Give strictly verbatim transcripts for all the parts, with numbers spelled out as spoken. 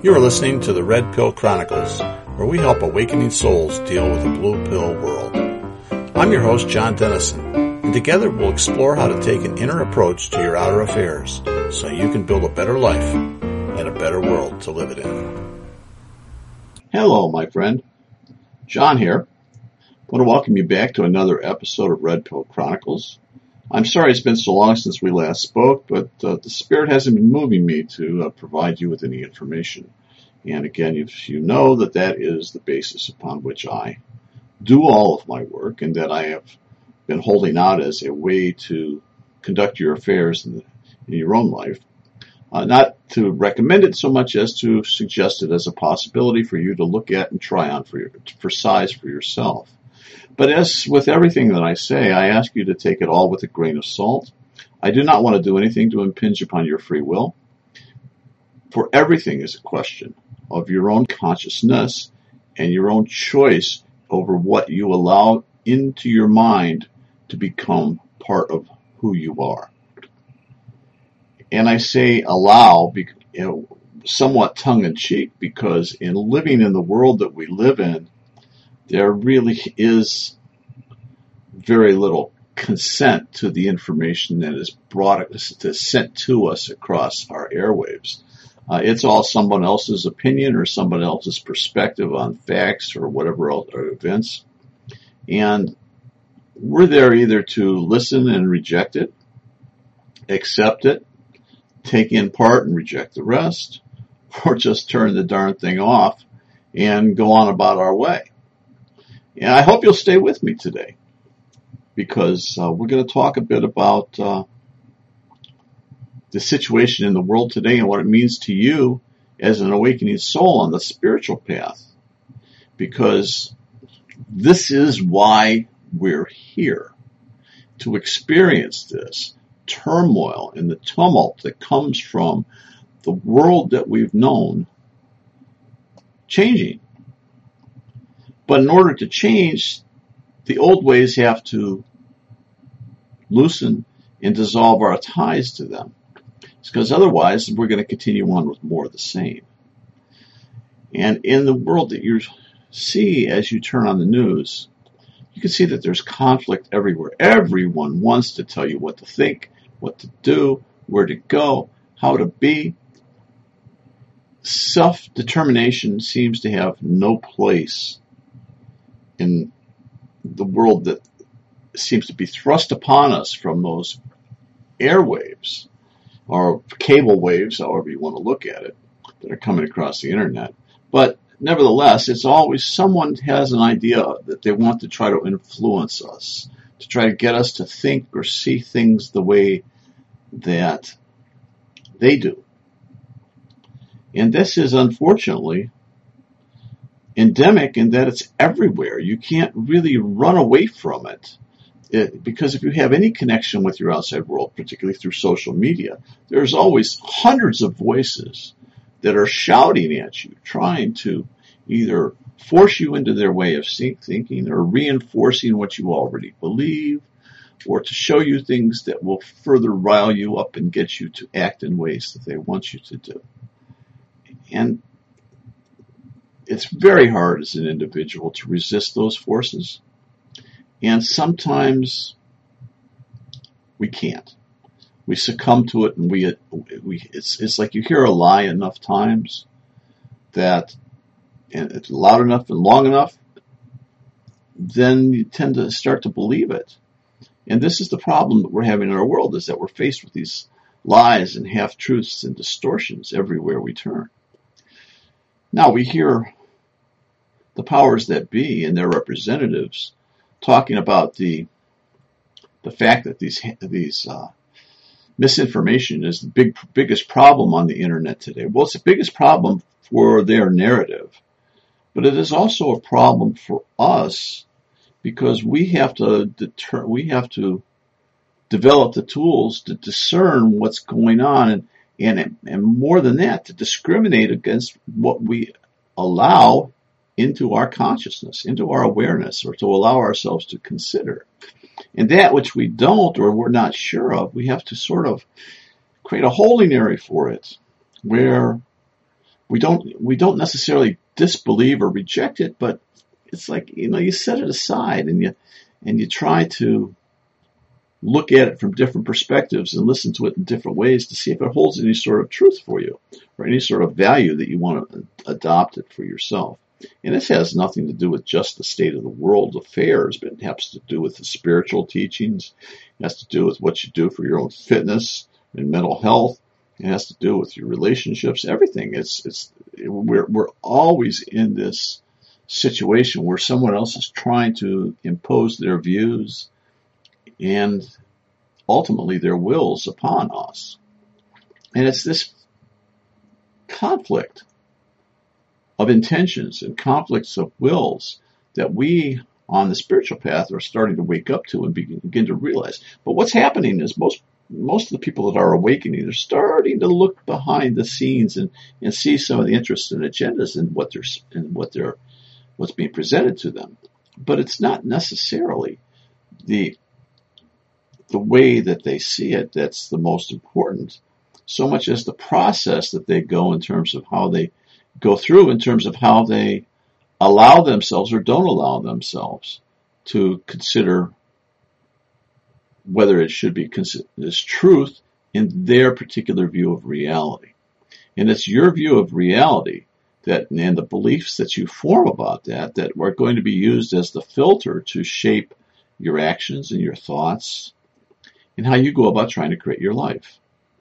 You are listening to the Red Pill Chronicles, where we help awakening souls deal with a blue pill world. I'm your host, John Dennison, and together we'll explore how to take an inner approach to your outer affairs so you can build a better life and a better world to live it in. Hello, my friend. John here. I want to welcome you back to another episode of Red Pill Chronicles. I'm sorry it's been so long since we last spoke, but uh, the Spirit hasn't been moving me to uh, provide you with any information. And again, if you know that that is the basis upon which I do all of my work, and that I have been holding out as a way to conduct your affairs in, the, in your own life, uh, not to recommend it so much as to suggest it as a possibility for you to look at and try on for, your, for size for yourself. But as with everything that I say, I ask you to take it all with a grain of salt. I do not want to do anything to impinge upon your free will. For everything is a question of your own consciousness and your own choice over what you allow into your mind to become part of who you are. And I say allow, you know, somewhat tongue-in-cheek, because in living in the world that we live in, there really is very little consent to the information that is brought, that's sent to us across our airwaves. Uh, it's all someone else's opinion or someone else's perspective on facts or whatever else, or events. And we're there either to listen and reject it, accept it, take in part and reject the rest, or just turn the darn thing off and go on about our way. And I hope you'll stay with me today, because uh, we're going to talk a bit about uh, the situation in the world today and what it means to you as an awakening soul on the spiritual path. Because this is why we're here, to experience this turmoil and the tumult that comes from the world that we've known changing. But in order to change, the old ways have to loosen and dissolve our ties to them. Because otherwise, we're going to continue on with more of the same. And in the world that you see as you turn on the news, you can see that there's conflict everywhere. Everyone wants to tell you what to think, what to do, where to go, how to be. Self-determination seems to have no place in the world that seems to be thrust upon us from those airwaves, or cable waves, however you want to look at it, that are coming across the internet. But nevertheless, it's always someone has an idea that they want to try to influence us, to try to get us to think or see things the way that they do. And this is unfortunately endemic in that it's everywhere. You can't really run away from it. It, because if you have any connection with your outside world, particularly through social media, there's always hundreds of voices that are shouting at you, trying to either force you into their way of thinking or reinforcing what you already believe, or to show you things that will further rile you up and get you to act in ways that they want you to do. And it's very hard as an individual to resist those forces. And sometimes we can't. We succumb to it, and we we it's it's like you hear a lie enough times that, and it's loud enough and long enough, then you tend to start to believe it. And this is the problem that we're having in our world, is that we're faced with these lies and half-truths and distortions everywhere we turn. Now we hear the powers that be and their representatives talking about the the fact that these these uh, misinformation is the big biggest problem on the internet today. Well, it's the biggest problem for their narrative, but it is also a problem for us, because we have to deter, we have to develop the tools to discern what's going on, and and and more than that, to discriminate against what we allow into our consciousness, into our awareness, or to allow ourselves to consider. And that which we don't, or we're not sure of, we have to sort of create a holding area for it, where we don't we don't necessarily disbelieve or reject it, but it's like, you know, you set it aside and you and you try to look at it from different perspectives and listen to it in different ways to see if it holds any sort of truth for you or any sort of value that you want to adopt it for yourself. And this has nothing to do with just the state of the world affairs, but it has to do with the spiritual teachings. It has to do with what you do for your own fitness and mental health. It has to do with your relationships, everything. It's it's we're we're always in this situation where someone else is trying to impose their views and ultimately their wills upon us. And it's this conflict of intentions and conflicts of wills that we on the spiritual path are starting to wake up to and begin, begin to realize. But what's happening is most most of the people that are awakening are starting to look behind the scenes and, and see some of the interests and agendas in what they're in what they're what's being presented to them. But it's not necessarily the the way that they see it that's the most important, so much as the process that they go in terms of how they go through, in terms of how they allow themselves or don't allow themselves to consider whether it should be considered as truth in their particular view of reality. And it's your view of reality that, and the beliefs that you form about that, that are going to be used as the filter to shape your actions and your thoughts and how you go about trying to create your life.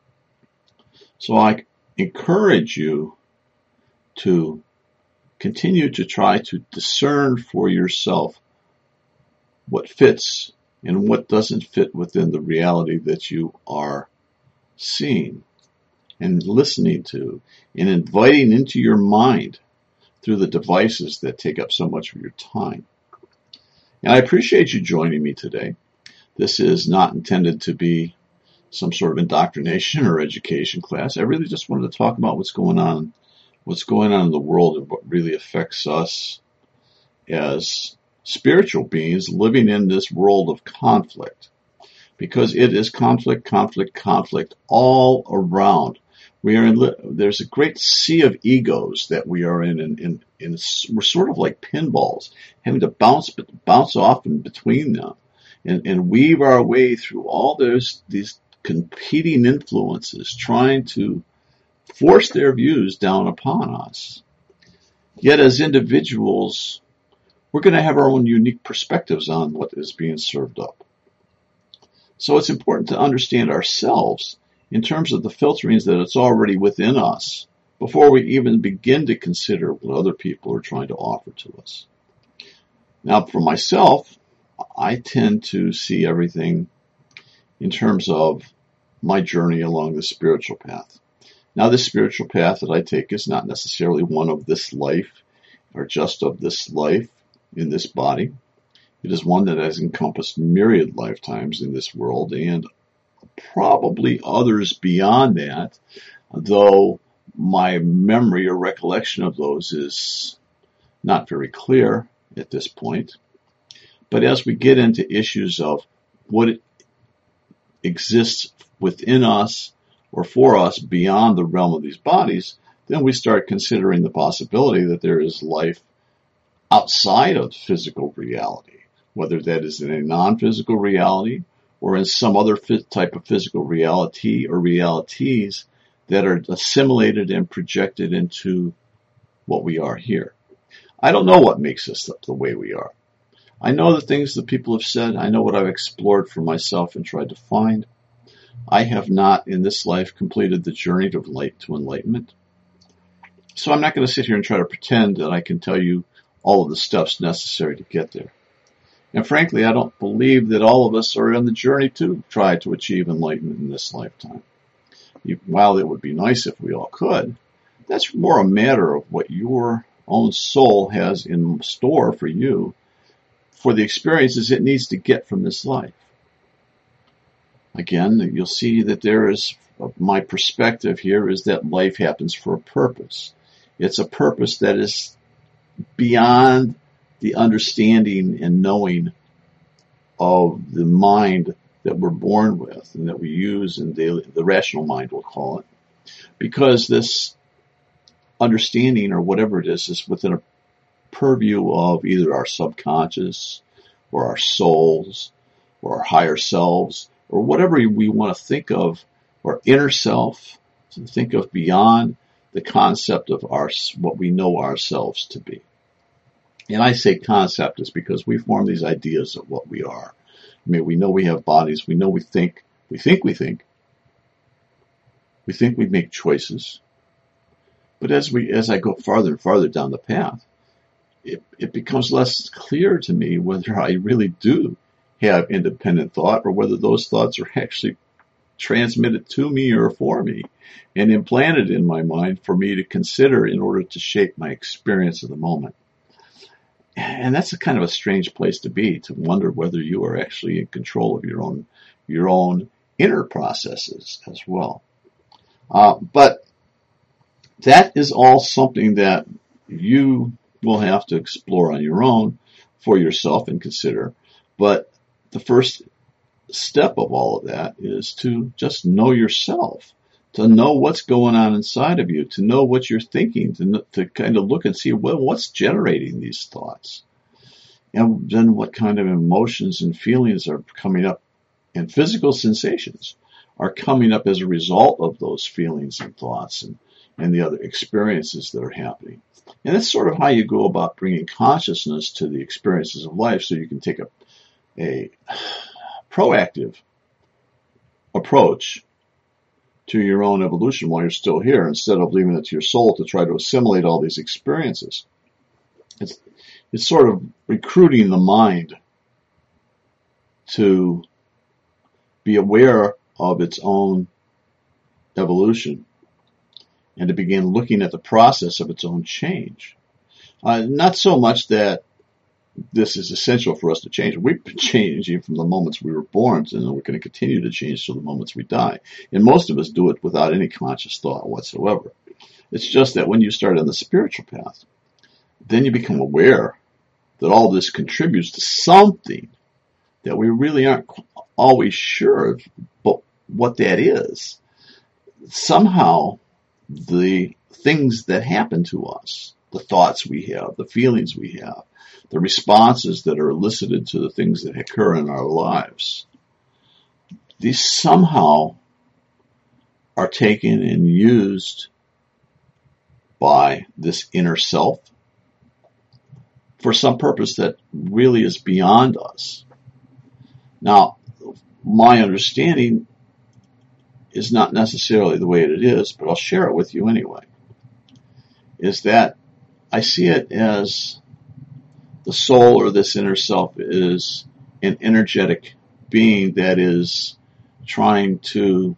So I encourage you to continue to try to discern for yourself what fits and what doesn't fit within the reality that you are seeing and listening to and inviting into your mind through the devices that take up so much of your time. And I appreciate you joining me today. This is not intended to be some sort of indoctrination or education class. I really just wanted to talk about what's going on, what's going on in the world and what really affects us as spiritual beings living in this world of conflict. Because it is conflict, conflict, conflict all around. We are in, there's a great sea of egos that we are in, and, and, and we're sort of like pinballs, having to bounce bounce off in between them, and, and weave our way through all those these competing influences, trying to force their views down upon us. Yet as individuals, we're going to have our own unique perspectives on what is being served up. So it's important to understand ourselves in terms of the filterings that it's already within us before we even begin to consider what other people are trying to offer to us. Now, for myself, I tend to see everything in terms of my journey along the spiritual path. Now, this spiritual path that I take is not necessarily one of this life or just of this life in this body. It is one that has encompassed myriad lifetimes in this world and probably others beyond that, though my memory or recollection of those is not very clear at this point. But as we get into issues of what exists within us or for us beyond the realm of these bodies, then we start considering the possibility that there is life outside of physical reality, whether that is in a non-physical reality or in some other type of physical reality or realities that are assimilated and projected into what we are here. I don't know what makes us the way we are. I know the things that people have said. I know what I've explored for myself and tried to find. I have not in this life completed the journey to light to enlightenment. So I'm not going to sit here and try to pretend that I can tell you all of the steps necessary to get there. And frankly, I don't believe that all of us are on the journey to try to achieve enlightenment in this lifetime. While it would be nice if we all could, that's more a matter of what your own soul has in store for you for the experiences it needs to get from this life. Again, you'll see that there is, my perspective here is that life happens for a purpose. It's a purpose that is beyond the understanding and knowing of the mind that we're born with and that we use in daily, the rational mind we'll call it. Because this understanding or whatever it is is within a purview of either our subconscious or our souls or our higher selves or whatever we want to think of, or inner self, to think of beyond the concept of our what we know ourselves to be. And I say concept is because we form these ideas of what we are. I mean, we know we have bodies. We know we think. We think we think. We think we make choices. But as we, as I go farther and farther down the path, it, it becomes less clear to me whether I really do have independent thought or whether those thoughts are actually transmitted to me or for me and implanted in my mind for me to consider in order to shape my experience of the moment. And that's a kind of a strange place to be, to wonder whether you are actually in control of your own, your own inner processes as well. Uh, but that is all something that you will have to explore on your own for yourself and consider. But the first step of all of that is to just know yourself, to know what's going on inside of you, to know what you're thinking, to, to kind of look and see, well, what's generating these thoughts? And then what kind of emotions and feelings are coming up, and physical sensations are coming up as a result of those feelings and thoughts and, and the other experiences that are happening. And that's sort of how you go about bringing consciousness to the experiences of life, so you can take a, a proactive approach to your own evolution while you're still here, instead of leaving it to your soul to try to assimilate all these experiences. It's, it's sort of recruiting the mind to be aware of its own evolution and to begin looking at the process of its own change. Uh, not so much that this is essential for us to change. We've been changing from the moments we were born, and we're going to continue to change till the moments we die. And most of us do it without any conscious thought whatsoever. It's just that when you start on the spiritual path, then you become aware that all this contributes to something that we really aren't always sure of what that is. Somehow, the things that happen to us, the thoughts we have, the feelings we have, the responses that are elicited to the things that occur in our lives, these somehow are taken and used by this inner self for some purpose that really is beyond us. Now, my understanding is not necessarily the way it is, but I'll share it with you anyway, is that I see it as the soul, or this inner self, is an energetic being that is trying to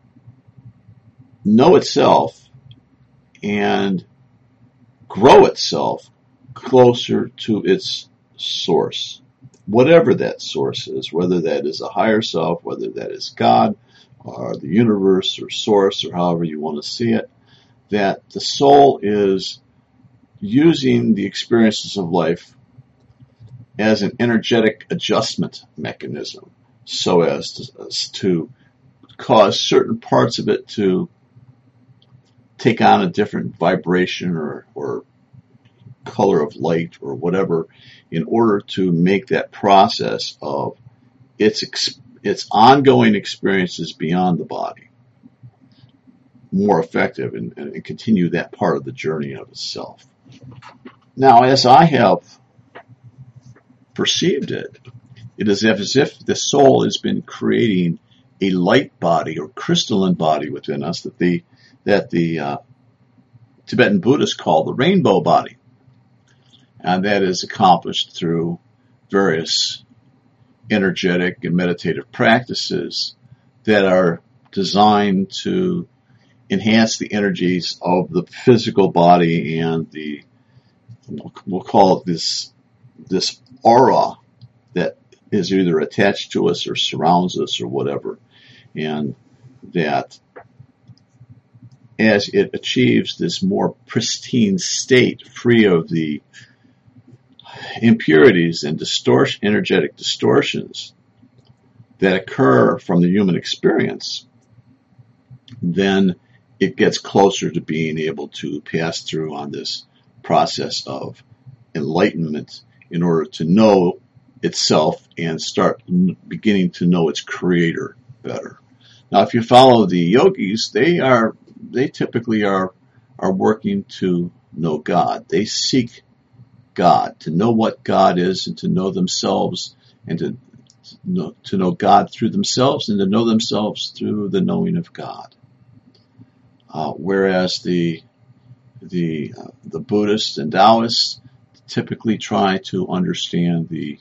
know itself and grow itself closer to its source, whatever that source is, whether that is a higher self, whether that is God, or the universe, or source, or however you want to see it, that the soul is using the experiences of life as an energetic adjustment mechanism, so as to, as to cause certain parts of it to take on a different vibration or, or color of light or whatever, in order to make that process of its ex- its ongoing experiences beyond the body more effective, and, and continue that part of the journey of itself. Now, as I have perceived it, it is as if the soul has been creating a light body or crystalline body within us that the that the uh, Tibetan Buddhists call the rainbow body, and that is accomplished through various energetic and meditative practices that are designed to enhance the energies of the physical body and the, we'll call it this this aura that is either attached to us or surrounds us or whatever, and that as it achieves this more pristine state, free of the impurities and distortion, energetic distortions that occur from the human experience, then it gets closer to being able to pass through on this process of enlightenment in order to know itself and start beginning to know its creator better. Now, if you follow the yogis, they are they typically are are working to know God. They seek God, to know what God is and to know themselves and to know, to know God through themselves and to know themselves through the knowing of God. Uh, whereas the the uh, the Buddhists and Taoists typically try to understand the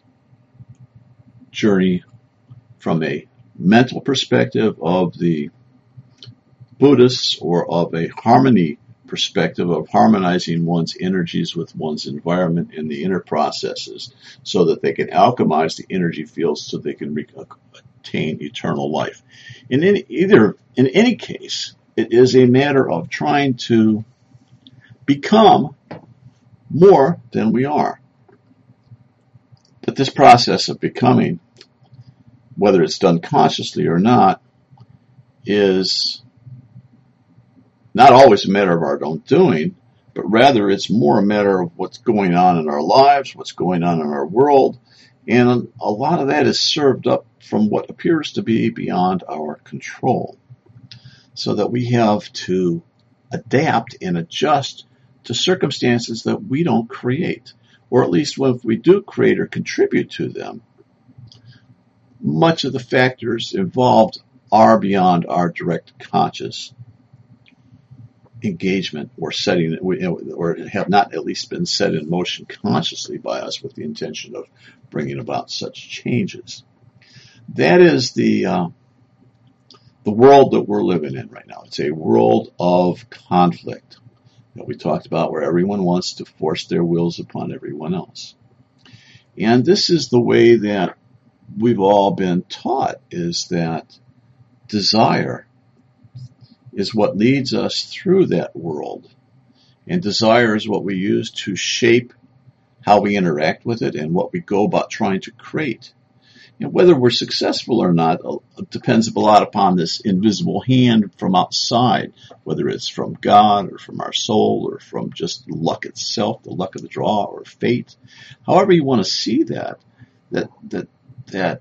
journey from a mental perspective of the Buddhists, or of a harmony perspective of harmonizing one's energies with one's environment and the inner processes, so that they can alchemize the energy fields so they can re- attain eternal life. In any, either in any case, it is a matter of trying to become more than we are. But this process of becoming, whether it's done consciously or not, is not always a matter of our own doing, but rather it's more a matter of what's going on in our lives, what's going on in our world, and a lot of that is served up from what appears to be beyond our control, so that we have to adapt and adjust to circumstances that we don't create, or at least if we do create or contribute to them, much of the factors involved are beyond our direct conscious engagement or setting, or have not at least been set in motion consciously by us with the intention of bringing about such changes. That is the uh, the world that we're living in right now. It's a world of conflict that we talked about, where everyone wants to force their wills upon everyone else. And this is the way that we've all been taught, is that desire is what leads us through that world. And desire is what we use to shape how we interact with it and what we go about trying to create. And whether we're successful or not depends a lot upon this invisible hand from outside, whether it's from God or from our soul or from just luck itself, the luck of the draw, or fate. However you want to see that, that that that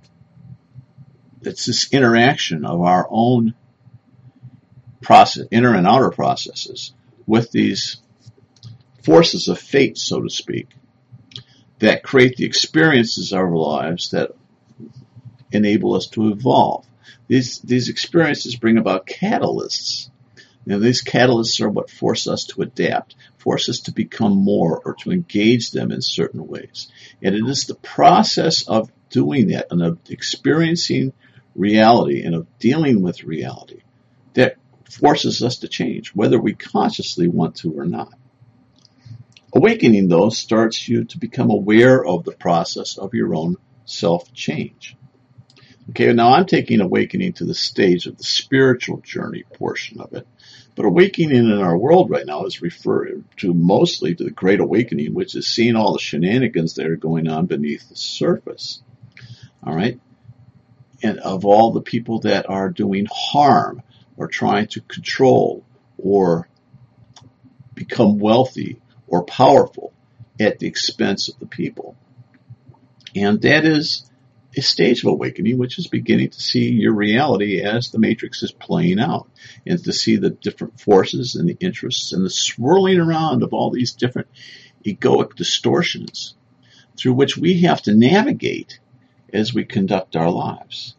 it's this interaction of our own process, inner and outer processes, with these forces of fate, so to speak, that create the experiences of our lives that enable us to evolve. These these experiences bring about catalysts. And these catalysts are what force us to adapt, force us to become more, or to engage them in certain ways. And it is the process of doing that and of experiencing reality and of dealing with reality that forces us to change, whether we consciously want to or not. Awakening, though, starts you to become aware of the process of your own self-change. Okay, now I'm taking awakening to the stage of the spiritual journey portion of it. But awakening in our world right now is referred to mostly to the Great Awakening, which is seeing all the shenanigans that are going on beneath the surface. All right? And of all the people that are doing harm or trying to control or become wealthy or powerful at the expense of the people. And that is a stage of awakening, which is beginning to see your reality as the matrix is playing out, and to see the different forces and the interests and the swirling around of all these different egoic distortions through which we have to navigate as we conduct our lives.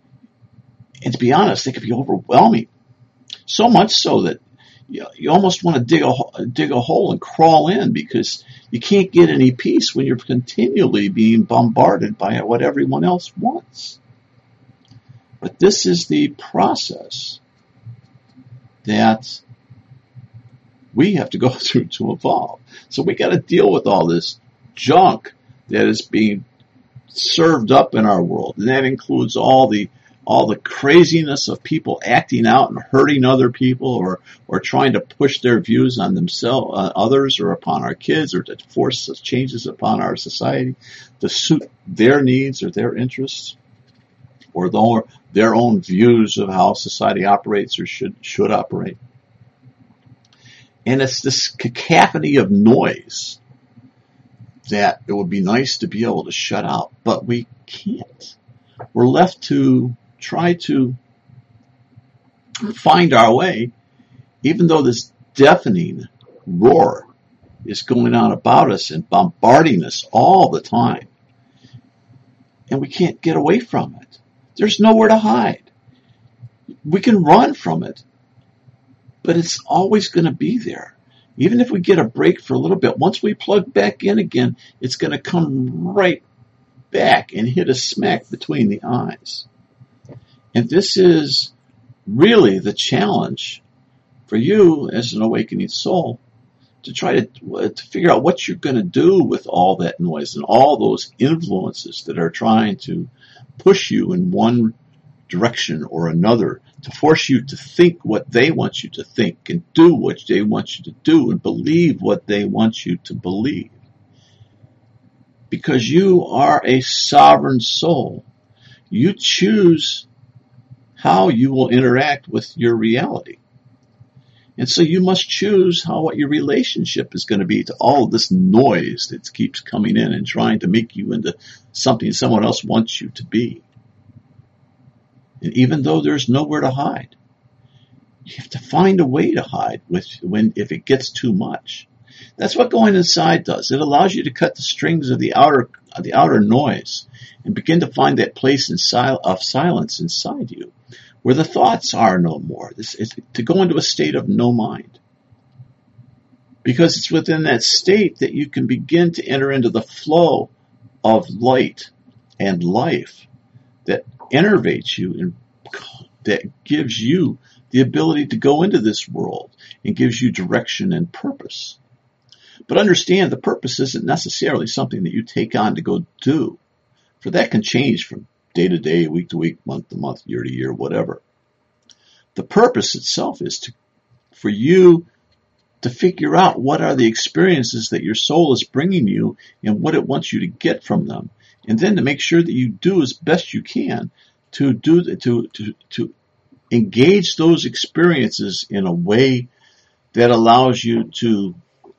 And to be honest, they can be overwhelming. So much so that you, you almost want to dig a, dig a hole and crawl in, because you can't get any peace when you're continually being bombarded by what everyone else wants. But this is the process that we have to go through to evolve. So we got to deal with all this junk that is being served up in our world. And that includes all the all the craziness of people acting out and hurting other people, or or trying to push their views on themselves, on others, or upon our kids, or to force such changes upon our society to suit their needs or their interests, or their, their own views of how society operates or should should operate. And it's this cacophony of noise that it would be nice to be able to shut out, but we can't. We're left to try to find our way, even though this deafening roar is going on about us and bombarding us all the time. And we can't get away from it. There's nowhere to hide. We can run from it, but it's always going to be there. Even if we get a break for a little bit, once we plug back in again, it's going to come right back and hit us smack between the eyes. And this is really the challenge for you as an awakening soul, to try to, to figure out what you're going to do with all that noise and all those influences that are trying to push you in one direction or another, to force you to think what they want you to think and do what they want you to do and believe what they want you to believe. Because you are a sovereign soul. You choose how you will interact with your reality. And so you must choose how what your relationship is going to be to all of this noise that keeps coming in and trying to make you into something someone else wants you to be. And even though there's nowhere to hide, you have to find a way to hide with when if it gets too much. That's what going inside does. It allows you to cut the strings of the outer of the outer noise and begin to find that place in sil- of silence inside you, where the thoughts are no more. This is to go into a state of no mind. Because it's within that state that you can begin to enter into the flow of light and life that enervates you and that gives you the ability to go into this world and gives you direction and purpose. But understand, the purpose isn't necessarily something that you take on to go do. For that can change from day to day, week to week, month to month, year to year, whatever. The purpose itself is to, for you to figure out what are the experiences that your soul is bringing you and what it wants you to get from them. And then to make sure that you do as best you can to do to to to engage those experiences in a way that allows you to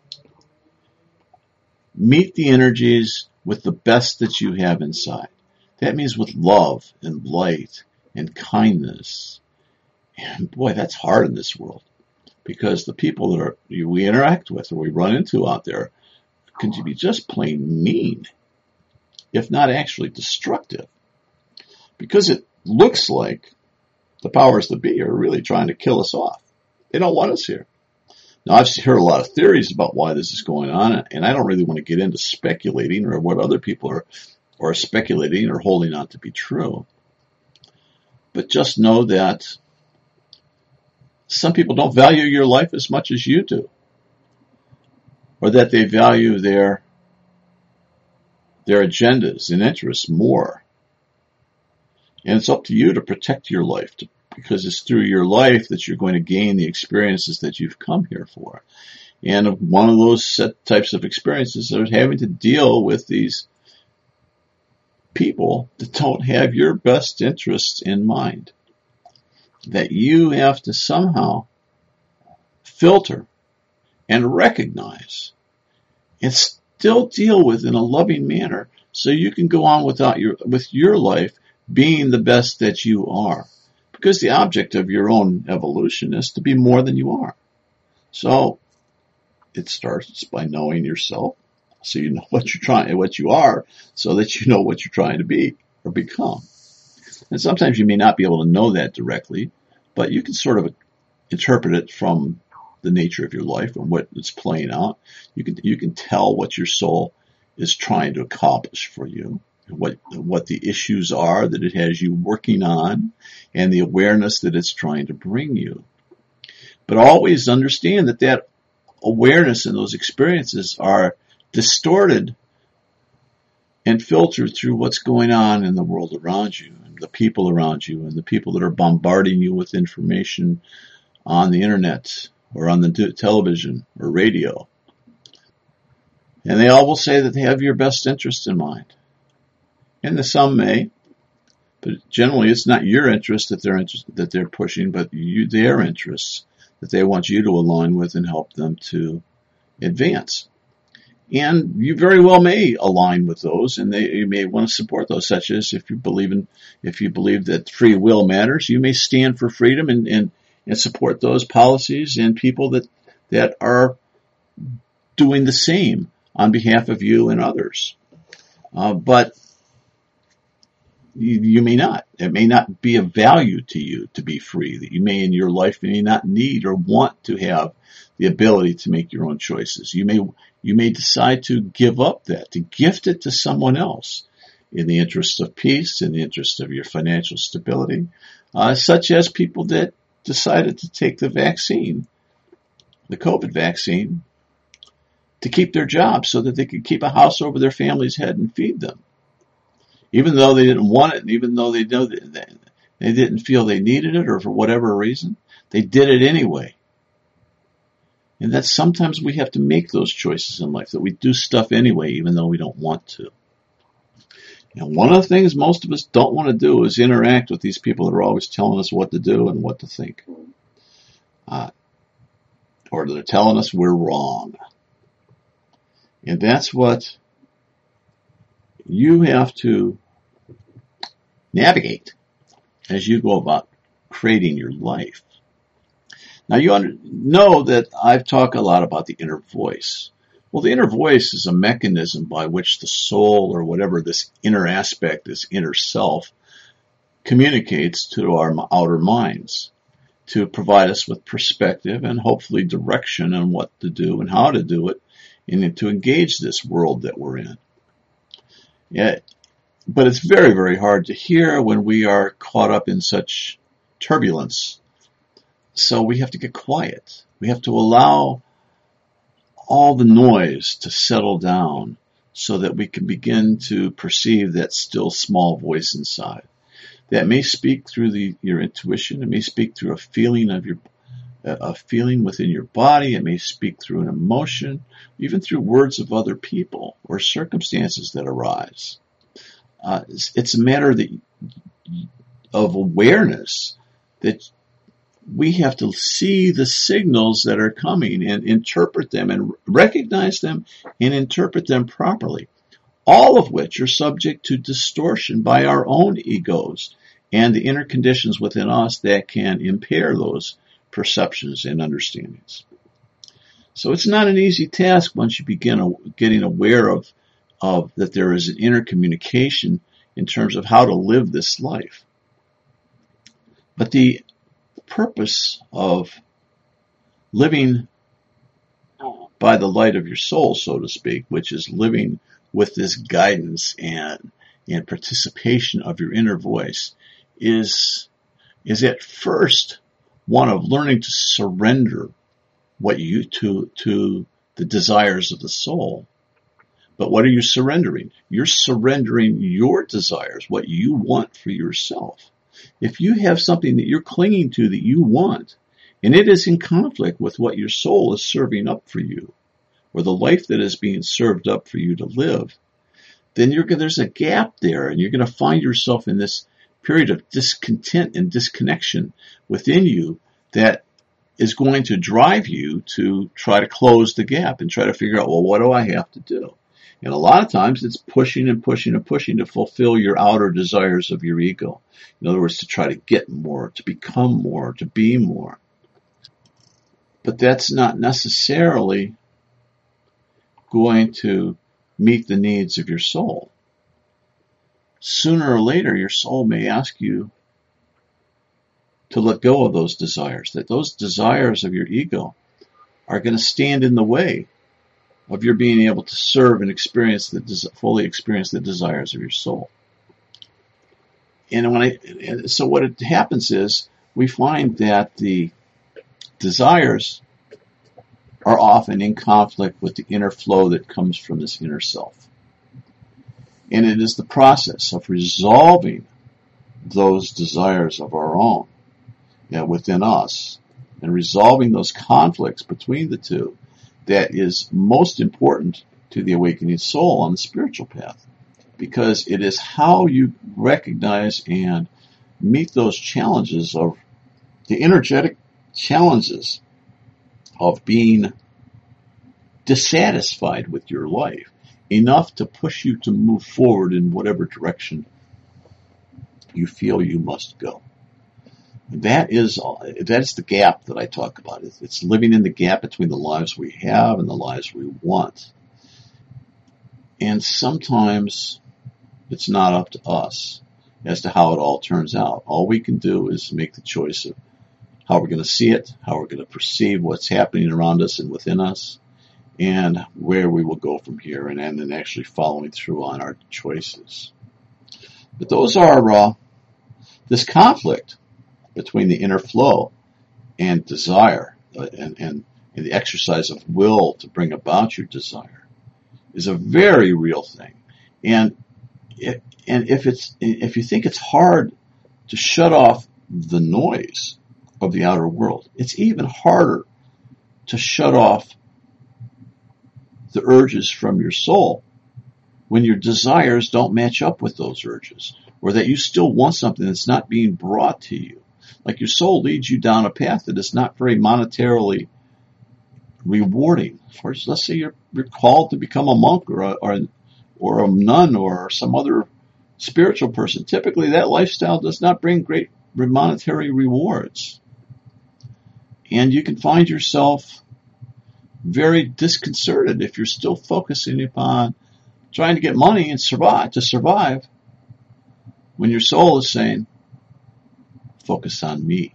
meet the energies with the best that you have inside. That means with love and light and kindness. And boy, that's hard in this world, because the people that are we interact with or we run into out there can be just plain mean, if not actually destructive, because it looks like the powers that be are really trying to kill us off. They don't want us here. Now, I've heard a lot of theories about why this is going on, and I don't really want to get into speculating or what other people are, are speculating or holding on to be true. But just know that some people don't value your life as much as you do, or that they value their their agendas and interests more. And it's up to you to protect your life, to, because it's through your life that you're going to gain the experiences that you've come here for. And one of those set types of experiences is having to deal with these people that don't have your best interests in mind, that you have to somehow filter and recognize and still deal with in a loving manner, so you can go on without your with your life being the best that you are. Because the object of your own evolution is to be more than you are. So it starts by knowing yourself, so you know what you're trying, what you are, so that you know what you're trying to be or become. And sometimes you may not be able to know that directly, but you can sort of interpret it from the nature of your life and what it's playing out. You can you can tell what your soul is trying to accomplish for you, what what the issues are that it has you working on, and the awareness that it's trying to bring you. But always understand that that awareness and those experiences are distorted and filtered through what's going on in the world around you, and the people around you, and the people that are bombarding you with information on the internet or on the television or radio. And they all will say that they have your best interest in mind. And the some may, but generally it's not your interest that they're interest, that they're pushing, but you, their interests that they want you to align with and help them to advance. And you very well may align with those, and they, you may want to support those, such as if you believe in, if you believe that free will matters, you may stand for freedom and, and, and support those policies and people that, that are doing the same on behalf of you and others. Uh, but you, you may not. It may not be of value to you to be free, that you may in your life may not need or want to have the ability to make your own choices. You may You may decide to give up that, to gift it to someone else in the interest of peace, in the interest of your financial stability, uh, such as people that decided to take the vaccine, the COVID vaccine, to keep their jobs so that they could keep a house over their family's head and feed them. Even though they didn't want it, and even though they know that they, they didn't feel they needed it, or for whatever reason, they did it anyway. And that sometimes we have to make those choices in life, that we do stuff anyway, even though we don't want to. And one of the things most of us don't want to do is interact with these people that are always telling us what to do and what to think. Uh, or they're telling us we're wrong. And that's what you have to navigate as you go about creating your life. Now, you know that I've talked a lot about the inner voice. Well, the inner voice is a mechanism by which the soul, or whatever this inner aspect, this inner self, communicates to our outer minds to provide us with perspective and hopefully direction on what to do and how to do it and to engage this world that we're in. Yeah, but it's very, very hard to hear when we are caught up in such turbulence. So we have to get quiet. We have to allow all the noise to settle down so that we can begin to perceive that still small voice inside. That may speak through the, your intuition. It may speak through a feeling of your, a feeling within your body. It may speak through an emotion, even through words of other people or circumstances that arise. Uh, it's, it's a matter that, of awareness that we have to see the signals that are coming and interpret them and recognize them and interpret them properly, all of which are subject to distortion by our own egos and the inner conditions within us that can impair those perceptions and understandings. So it's not an easy task once you begin getting aware of, of that there is an inner communication in terms of how to live this life. But the purpose of living by the light of your soul, so to speak, which is living with this guidance and, and participation of your inner voice, is, is at first one of learning to surrender what you to, to the desires of the soul. But what are you surrendering? You're surrendering your desires, what you want for yourself. If you have something that you're clinging to that you want, and it is in conflict with what your soul is serving up for you, or the life that is being served up for you to live, then you're, there's a gap there, and you're going to find yourself in this period of discontent and disconnection within you that is going to drive you to try to close the gap and try to figure out, well, what do I have to do? And a lot of times it's pushing and pushing and pushing to fulfill your outer desires of your ego. In other words, to try to get more, to become more, to be more. But that's not necessarily going to meet the needs of your soul. Sooner or later, your soul may ask you to let go of those desires, that those desires of your ego are going to stand in the way of your being able to serve and experience the fully experience the desires of your soul. And when I, so what it happens is we find that the desires are often in conflict with the inner flow that comes from this inner self. And it is the process of resolving those desires of our own, you know, within us, and resolving those conflicts between the two that is most important to the awakening soul on the spiritual path, because it is how you recognize and meet those challenges of the energetic challenges of being dissatisfied with your life, enough to push you to move forward in whatever direction you feel you must go. That is that's the gap that I talk about. It's living in the gap between the lives we have and the lives we want. And sometimes it's not up to us as to how it all turns out. All we can do is make the choice of how we're going to see it, how we're going to perceive what's happening around us and within us, and where we will go from here, and then actually following through on our choices. But those are uh, this conflict between the inner flow and desire, uh, and, and, and the exercise of will to bring about your desire, is a very real thing. And it, and if it's if you think it's hard to shut off the noise of the outer world, it's even harder to shut off the urges from your soul when your desires don't match up with those urges, or that you still want something that's not being brought to you. Like your soul leads you down a path that is not very monetarily rewarding. For let's say you're, you're called to become a monk or a, or, or a nun or some other spiritual person. Typically, that lifestyle does not bring great monetary rewards. And you can find yourself very disconcerted if you're still focusing upon trying to get money and survive to survive when your soul is saying, focus on me.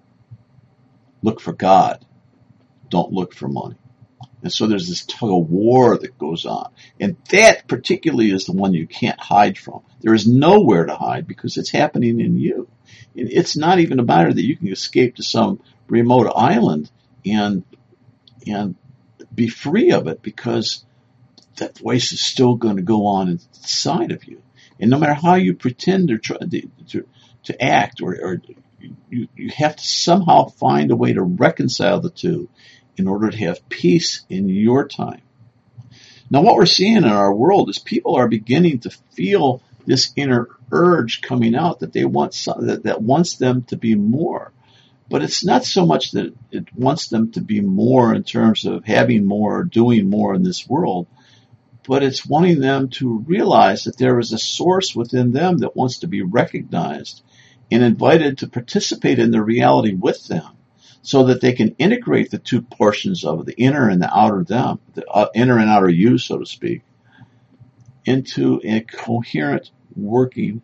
Look for God. Don't look for money. And so there's this tug of war that goes on. And that particularly is the one you can't hide from. There is nowhere to hide because it's happening in you. And it's not even a matter that you can escape to some remote island and and be free of it, because that voice is still going to go on inside of you. And no matter how you pretend or try to, to, to act, or, or you, you have to somehow find a way to reconcile the two in order to have peace in your time. Now, what we're seeing in our world is people are beginning to feel this inner urge coming out that they want some, that, that wants them to be more. But it's not so much that it wants them to be more in terms of having more or doing more in this world, but it's wanting them to realize that there is a source within them that wants to be recognized and invited to participate in their reality with them, so that they can integrate the two portions of the inner and the outer them, the uh, inner and outer you, so to speak, into a coherent working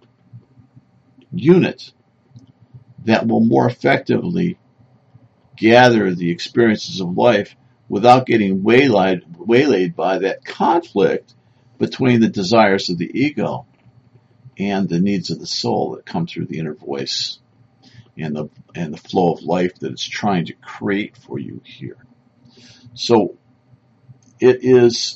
unit that will more effectively gather the experiences of life without getting waylaid, waylaid by that conflict between the desires of the ego and the needs of the soul that come through the inner voice and the and the flow of life that it's trying to create for you here. So it is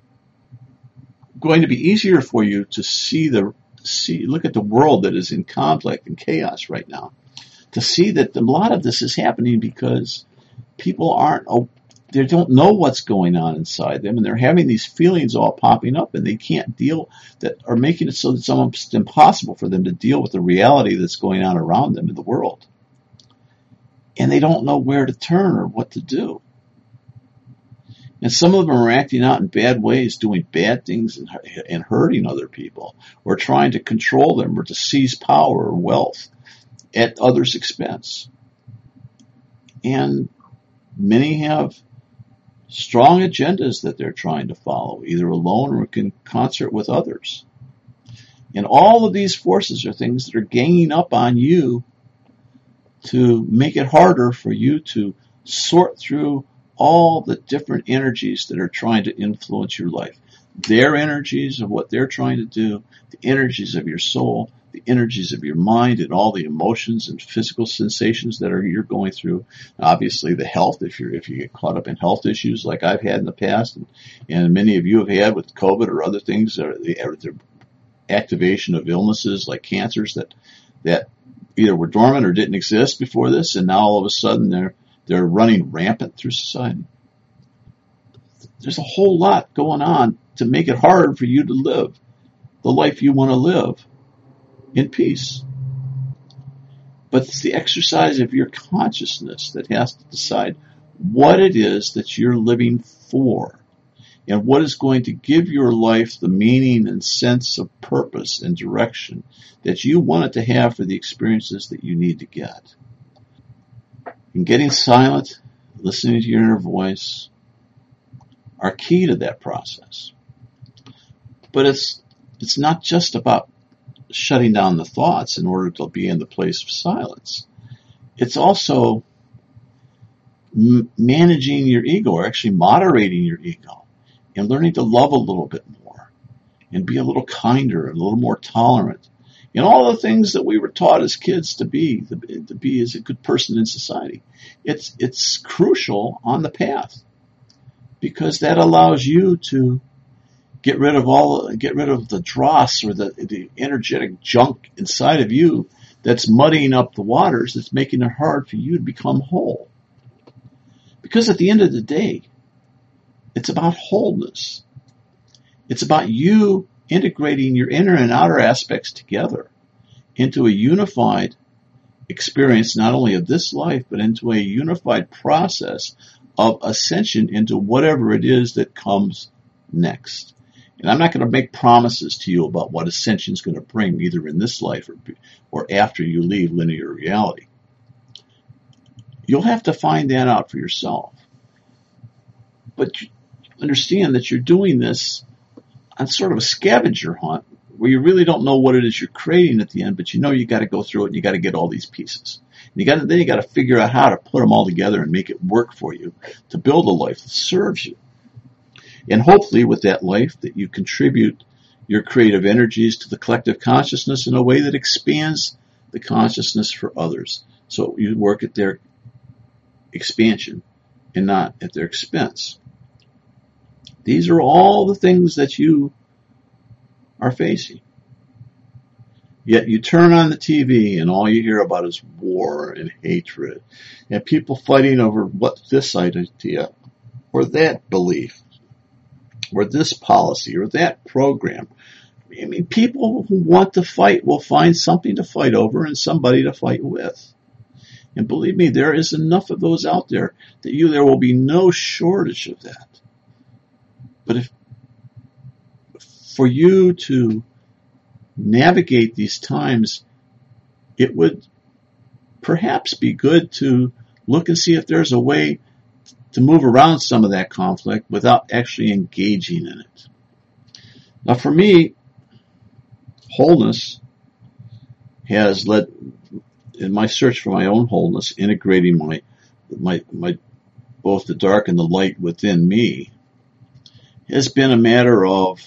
going to be easier for you to see the see look at the world that is in conflict and chaos right now, to see that a lot of this is happening because people aren't they don't know what's going on inside them, and they're having these feelings all popping up, and they can't deal, that are making it so that it's almost impossible for them to deal with the reality that's going on around them in the world. And they don't know where to turn or what to do. And some of them are acting out in bad ways, doing bad things and, and hurting other people, or trying to control them or to seize power or wealth at others' expense. And many have strong agendas that they're trying to follow, either alone or in concert with others. And all of these forces are things that are ganging up on you to make it harder for you to sort through all the different energies that are trying to influence your life. Their energies of what they're trying to do, the energies of your soul, the energies of your mind, and all the emotions and physical sensations that are you're going through. Obviously, the health, if you're if you get caught up in health issues like I've had in the past, and, and many of you have had with COVID or other things, or the, or the activation of illnesses like cancers that that either were dormant or didn't exist before this, and now all of a sudden they're they're running rampant through society. There's a whole lot going on to make it hard for you to live the life you want to live in peace. But it's the exercise of your consciousness that has to decide what it is that you're living for, and what is going to give your life the meaning and sense of purpose and direction that you want it to have for the experiences that you need to get. And getting silent, listening to your inner voice, are key to that process. But it's it's not just about shutting down the thoughts in order to be in the place of silence. It's also m- managing your ego, or actually moderating your ego, and learning to love a little bit more, and be a little kinder, and a little more tolerant, and all the things that we were taught as kids to be, to, to be as a good person in society. It's it's crucial on the path, because that allows you to get rid of all, get rid of the dross, or the, the energetic junk inside of you that's muddying up the waters, that's making it hard for you to become whole. Because at the end of the day, it's about wholeness. It's about you integrating your inner and outer aspects together into a unified experience, not only of this life, but into a unified process of ascension into whatever it is that comes next. And I'm not going to make promises to you about what ascension is going to bring, either in this life or, or after you leave linear reality. You'll have to find that out for yourself. But you understand that you're doing this on sort of a scavenger hunt, where you really don't know what it is you're creating at the end, but you know you got to go through it and you got to get all these pieces. And you got to, then you got to figure out how to put them all together and make it work for you to build a life that serves you. And hopefully with that life that you contribute your creative energies to the collective consciousness in a way that expands the consciousness for others. So you work at their expansion and not at their expense. These are all the things that you are facing. Yet you turn on the T V and all you hear about is war and hatred and people fighting over what this idea or that belief or this policy or that program. I mean, people who want to fight will find something to fight over and somebody to fight with. And believe me, there is enough of those out there that you there will be no shortage of that. But if for you to navigate these times, it would perhaps be good to look and see if there's a way to move around some of that conflict without actually engaging in it. Now, for me, wholeness has led, in my search for my own wholeness, integrating my, my, my, both the dark and the light within me, has been a matter of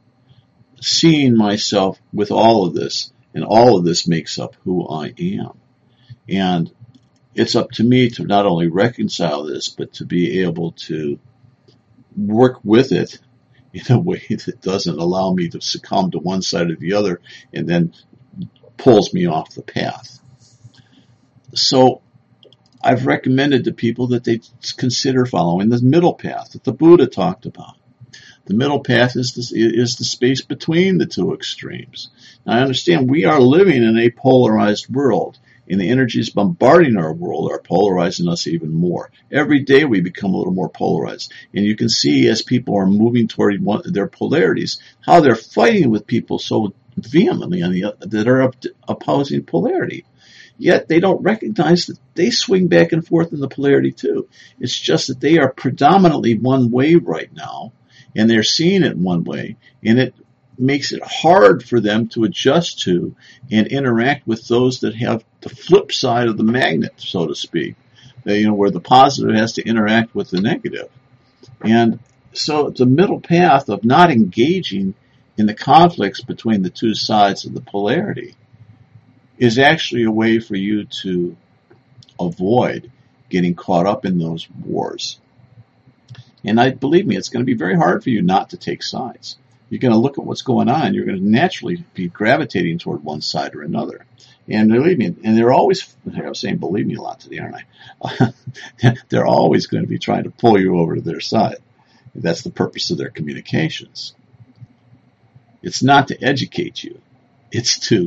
seeing myself with all of this, and all of this makes up who I am. And it's up to me to not only reconcile this, but to be able to work with it in a way that doesn't allow me to succumb to one side or the other and then pulls me off the path. So I've recommended to people that they consider following the middle path that the Buddha talked about. The middle path is the, is the space between the two extremes. Now, I understand we are living in a polarized world, and the energies bombarding our world are polarizing us even more. Every day we become a little more polarized, and you can see as people are moving toward one, their polarities, how they're fighting with people so vehemently on the, that are opposing polarity. Yet they don't recognize that they swing back and forth in the polarity too. It's just that they are predominantly one way right now, and they're seeing it one way, and it makes it hard for them to adjust to and interact with those that have the flip side of the magnet, so to speak, they, you know, where the positive has to interact with the negative. And so the middle path of not engaging in the conflicts between the two sides of the polarity is actually a way for you to avoid getting caught up in those wars. And I believe me, it's going to be very hard for you not to take sides. You're going to look at what's going on. You're going to naturally be gravitating toward one side or another. And believe me, and they're always, I'm saying believe me a lot today, aren't I? They're always going to be trying to pull you over to their side. That's the purpose of their communications. It's not to educate you. It's to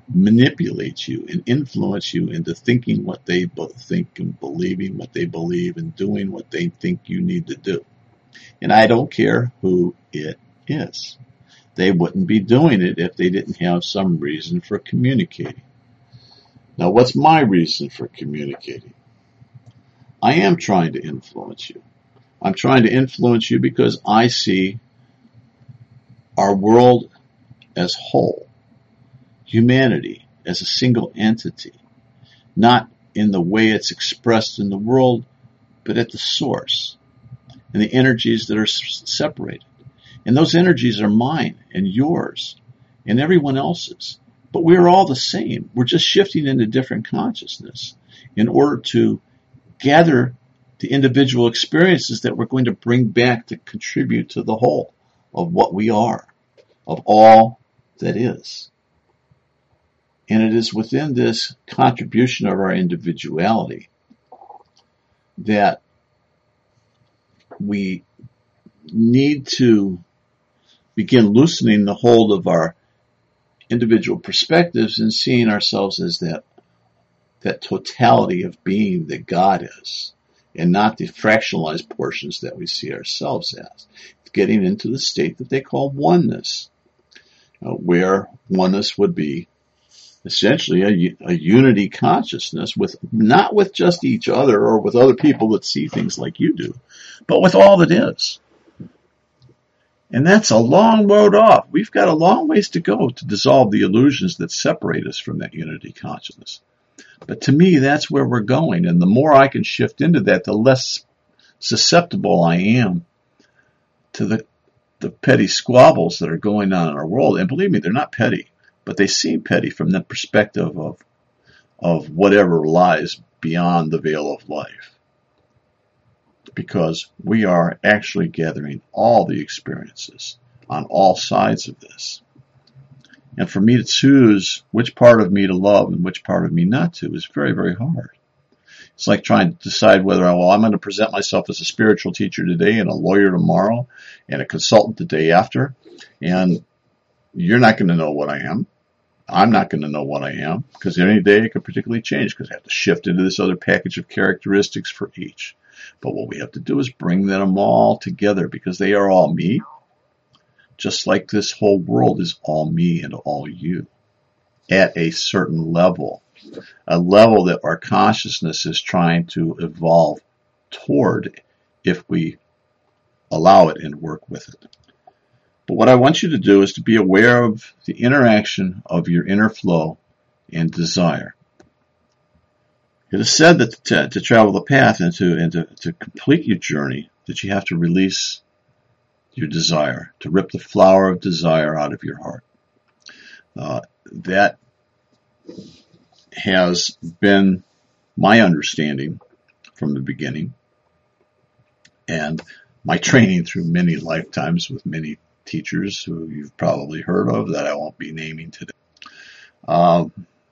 manipulate you and influence you into thinking what they think and believing what they believe and doing what they think you need to do. And I don't care who it is. They wouldn't be doing it if they didn't have some reason for communicating. Now, what's my reason for communicating? I am trying to influence you. I'm trying to influence you because I see our world as whole, humanity as a single entity, not in the way it's expressed in the world, but at the source, and the energies that are separated. And those energies are mine and yours and everyone else's. But we're all the same. We're just shifting into different consciousness in order to gather the individual experiences that we're going to bring back to contribute to the whole of what we are, of all that is. And it is within this contribution of our individuality that we need to begin loosening the hold of our individual perspectives and seeing ourselves as that that totality of being that God is, and not the fractionalized portions that we see ourselves as. Getting into the state that they call oneness, uh, where oneness would be essentially a, a unity consciousness with not with just each other or with other people that see things like you do, but with all that is. And that's a long road off. We've got a long ways to go to dissolve the illusions that separate us from that unity consciousness. But to me, that's where we're going. And the more I can shift into that, the less susceptible I am to the, the petty squabbles that are going on in our world. And believe me, they're not petty, but they seem petty from the perspective of, of whatever lies beyond the veil of life. Because we are actually gathering all the experiences on all sides of this. And for me to choose which part of me to love and which part of me not to is very, very hard. It's like trying to decide whether, well, I'm going to present myself as a spiritual teacher today and a lawyer tomorrow and a consultant the day after. And you're not going to know what I am. I'm not going to know what I am, because any day it could particularly change, because I have to shift into this other package of characteristics for each. But what we have to do is bring them all together, because they are all me, just like this whole world is all me and all you at a certain level, a level that our consciousness is trying to evolve toward if we allow it and work with it. But what I want you to do is to be aware of the interaction of your inner flow and desire. It is said that to, to travel the path and, to, and to, to complete your journey, that you have to release your desire, to rip the flower of desire out of your heart. Uh, that has been my understanding from the beginning, and my training through many lifetimes with many teachers who you've probably heard of that I won't be naming today. Um,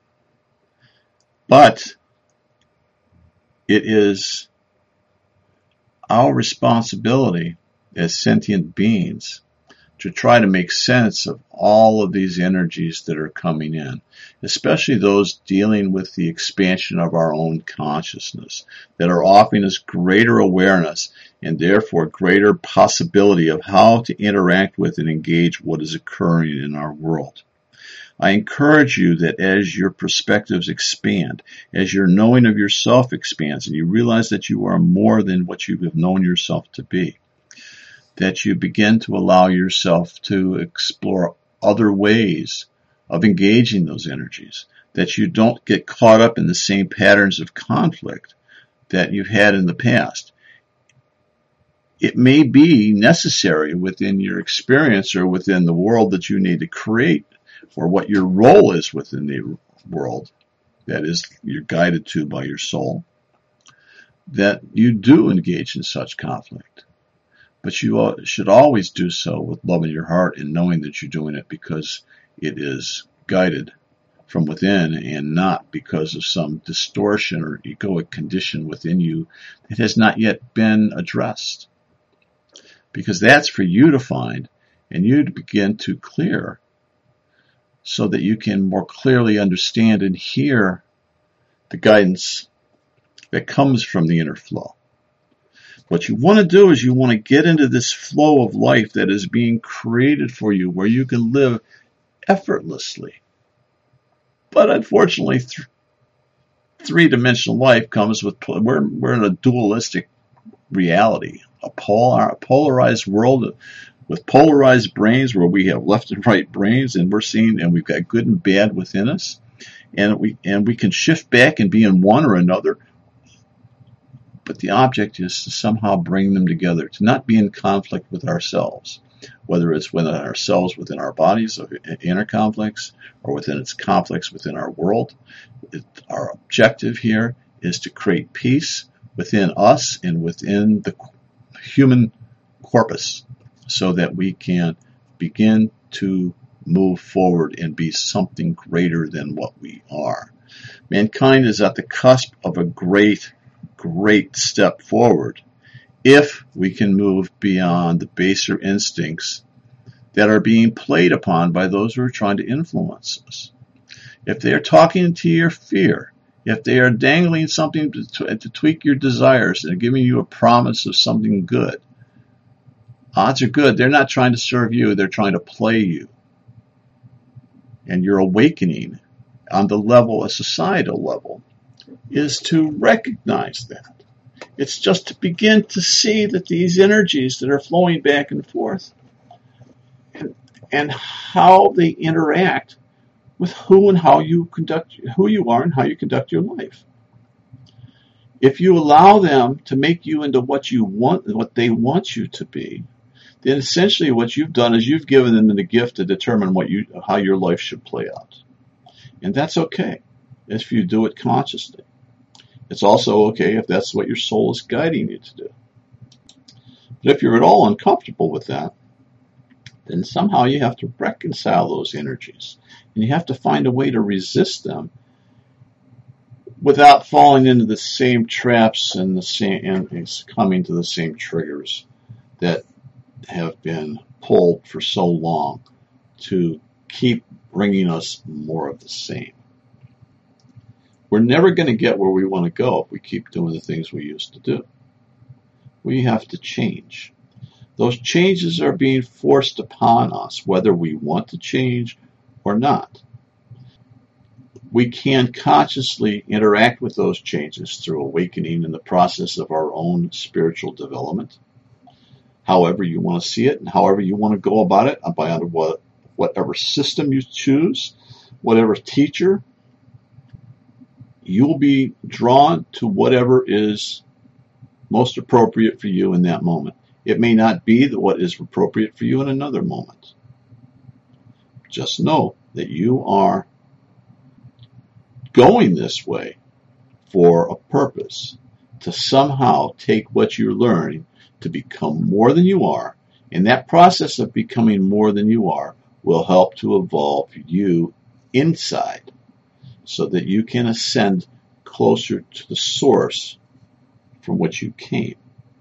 but it is our responsibility as sentient beings to try to make sense of all of these energies that are coming in, especially those dealing with the expansion of our own consciousness, that are offering us greater awareness and therefore greater possibility of how to interact with and engage what is occurring in our world. I encourage you that as your perspectives expand, as your knowing of yourself expands, and you realize that you are more than what you have known yourself to be, that you begin to allow yourself to explore other ways of engaging those energies, that you don't get caught up in the same patterns of conflict that you've had in the past. It may be necessary within your experience or within the world that you need to create, or what your role is within the world that is you're guided to by your soul, that you do engage in such conflict. But you should always do so with love in your heart and knowing that you're doing it because it is guided from within and not because of some distortion or egoic condition within you that has not yet been addressed. Because that's for you to find and you to begin to clear so that you can more clearly understand and hear the guidance that comes from the inner flow. What you want to do is you want to get into this flow of life that is being created for you, where you can live effortlessly. But unfortunately, th- three-dimensional life comes with, we're, we're in a dualistic reality, a polar, polarized world with polarized brains where we have left and right brains, and we're seeing, and we've got good and bad within us, and we and we can shift back and be in one or another. But the object is to somehow bring them together, to not be in conflict with ourselves, whether it's within ourselves, within our bodies, or inner conflicts, or within its conflicts within our world. It, our objective here is to create peace within us and within the human corpus, so that we can begin to move forward and be something greater than what we are. Mankind is at the cusp of a great, great step forward if we can move beyond the baser instincts that are being played upon by those who are trying to influence us. If they are talking to your fear, if they are dangling something to, to, to tweak your desires and giving you a promise of something good, odds are good they're not trying to serve you, they're trying to play you. And your awakening on the level, a societal level, is to recognize that. It's just to begin to see that these energies that are flowing back and forth and, and how they interact with who and how you conduct, who you are and how you conduct your life. If you allow them to make you into what you want, what they want you to be, then essentially what you've done is you've given them the gift to determine what you, how your life should play out. And that's okay if you do it consciously. It's also okay if that's what your soul is guiding you to do. But if you're at all uncomfortable with that, then somehow you have to reconcile those energies. And you have to find a way to resist them without falling into the same traps and the same and coming to the same triggers that have been pulled for so long to keep bringing us more of the same. We're never going to get where we want to go if we keep doing the things we used to do. We have to change. Those changes are being forced upon us, whether we want to change or not. We can consciously interact with those changes through awakening in the process of our own spiritual development. However you want to see it and however you want to go about it, by under what, whatever system you choose, whatever teacher, you'll be drawn to whatever is most appropriate for you in that moment. It may not be what is appropriate for you in another moment. Just know that you are going this way for a purpose, to somehow take what you're learning to become more than you are, and that process of becoming more than you are will help to evolve you inside so that you can ascend closer to the source from which you came.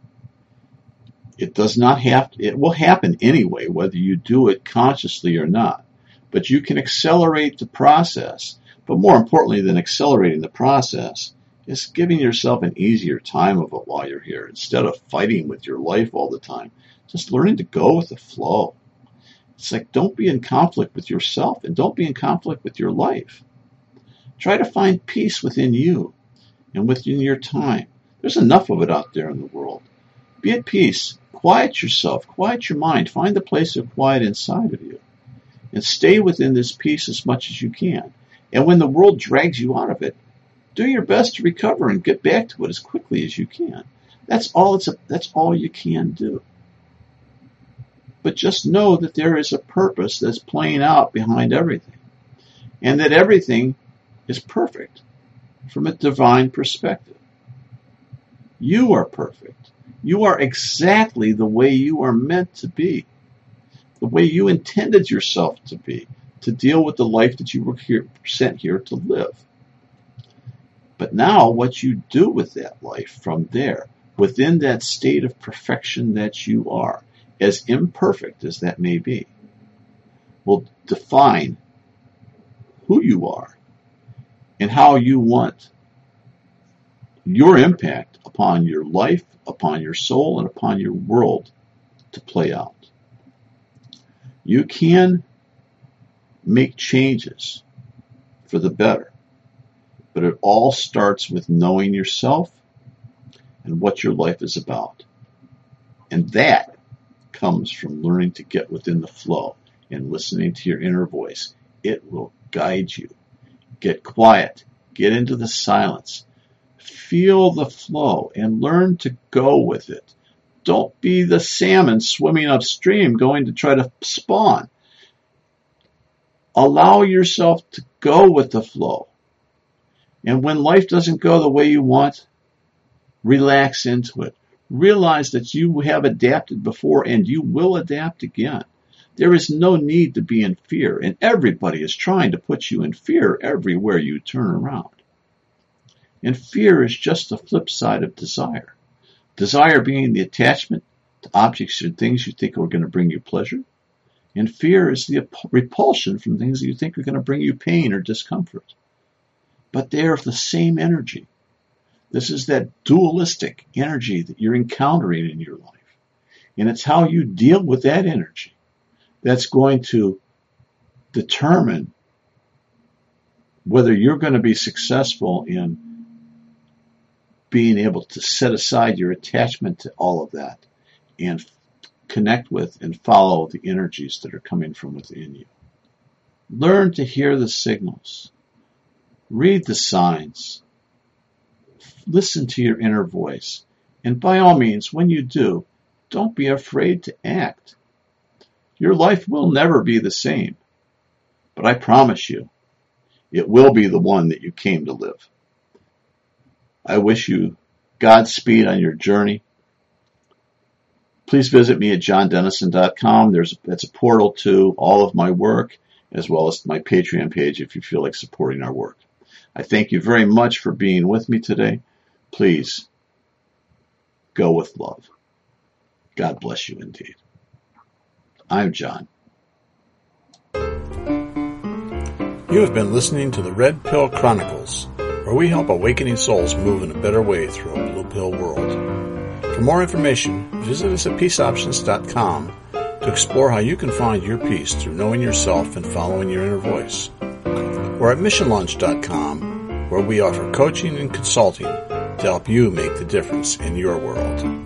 It does not have to, it will happen anyway, whether you do it consciously or not. But you can accelerate the process. But more importantly than accelerating the process is giving yourself an easier time of it while you're here. Instead of fighting with your life all the time, just learning to go with the flow. It's like, don't be in conflict with yourself and don't be in conflict with your life. Try to find peace within you and within your time. There's enough of it out there in the world. Be at peace. Quiet yourself. Quiet your mind. Find the place of quiet inside of you. And stay within this peace as much as you can. And when the world drags you out of it, do your best to recover and get back to it as quickly as you can. That's all it's a, that's all you can do. But just know that there is a purpose that's playing out behind everything. And that everything is perfect from a divine perspective. You are perfect. You are exactly the way you are meant to be. The way you intended yourself to be, to deal with the life that you were here, sent here to live. But now what you do with that life from there, within that state of perfection that you are, as imperfect as that may be, will define who you are and how you want your impact upon your life, upon your soul, and upon your world to play out. You can make changes for the better, but it all starts with knowing yourself and what your life is about. And that comes from learning to get within the flow and listening to your inner voice. It will guide you. Get quiet. Get into the silence. Feel the flow and learn to go with it. Don't be the salmon swimming upstream going to try to spawn. Allow yourself to go with the flow. And when life doesn't go the way you want, relax into it. Realize that you have adapted before and you will adapt again. There is no need to be in fear, and everybody is trying to put you in fear everywhere you turn around. And fear is just the flip side of desire. Desire being the attachment to objects and things you think are going to bring you pleasure. And fear is the repulsion from things that you think are going to bring you pain or discomfort. But they are the same energy. This is that dualistic energy that you're encountering in your life. And it's how you deal with that energy that's going to determine whether you're going to be successful in being able to set aside your attachment to all of that and connect with and follow the energies that are coming from within you. Learn to hear the signals. Read the signs. Listen to your inner voice. And by all means, when you do, don't be afraid to act. Your life will never be the same. But I promise you, it will be the one that you came to live. I wish you Godspeed on your journey. Please visit me at john dennison dot com. There's that's a portal to all of my work, as well as my Patreon page if you feel like supporting our work. I thank you very much for being with me today. Please go with love. God bless you indeed. I'm John. You have been listening to the Red Pill Chronicles, where we help awakening souls move in a better way through a blue pill world. For more information, visit us at peace options dot com to explore how you can find your peace through knowing yourself and following your inner voice. Or at mission launch dot com, where we offer coaching and consulting to help you make the difference in your world.